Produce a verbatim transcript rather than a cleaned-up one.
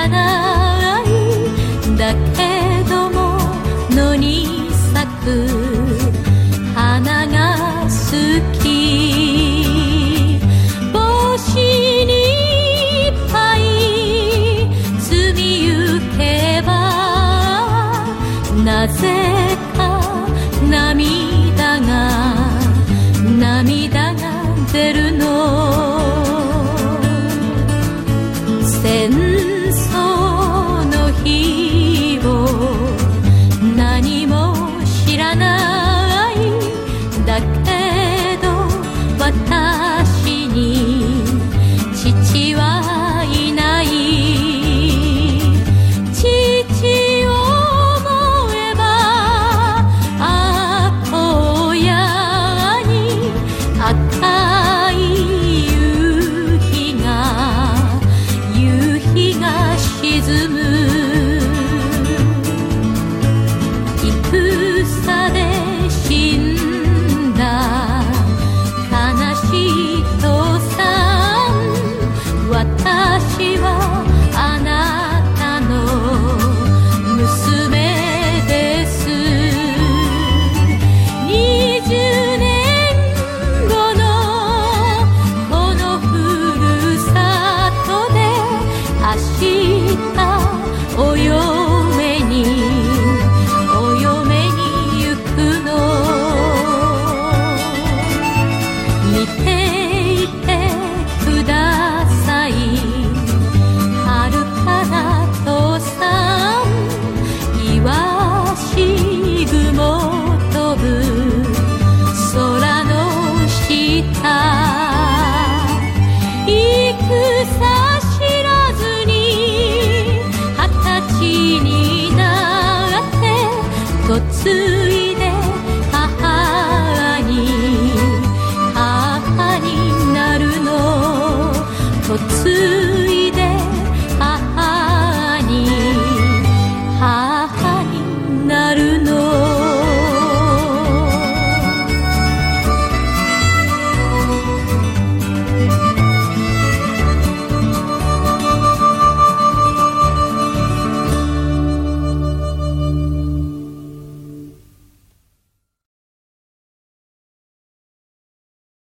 らないだけども野に咲く花が好き帽子にいっぱい積みゆけばなぜか涙が涙が出るの戦争の日を何も知らないだけど私に父はいない父を思えば荒野に赤い夕日が夕日が沈む戦で死んだ悲しい父さん私はあなたの娘ですにじゅうねんごのこのふるさとで明日お嫁にお嫁に行くの見ていてください遥かな父さんイワシ雲飛ぶ空の下戦知らずに二十歳になって嫁いで母に母になるの嫁い